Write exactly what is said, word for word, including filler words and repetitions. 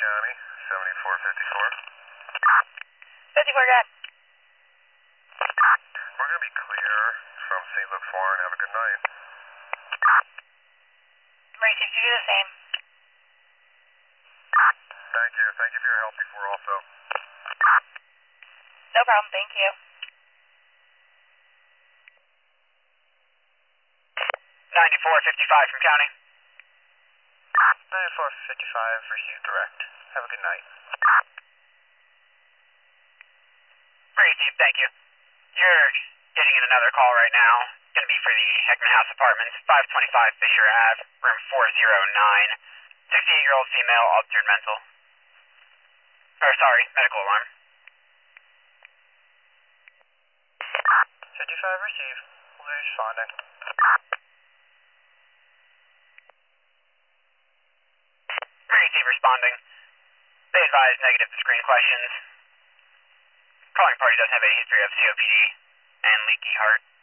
County, seventy-four fifty-four. fifty-four, go ahead. We're going to be clear from Saint Luke Foreign. Have a good night. Emergency, you do the same. Thank you. Thank you for your help before also. No problem, thank you. ninety-four fifty-five from County. ninety-four fifty-five, received direct. Have a good night. Received, thank you. You're getting in another call right now. Going to be for the Heckman House Apartments, five twenty-five Fisher Ave, room four oh nine. sixty-eight-year-old female, altered mental. Or, sorry, medical alarm. fifty-five, received. We'll be responding. Receive responding. They advise negative to screen questions. Calling party doesn't have any history of C O P D and leaky heart.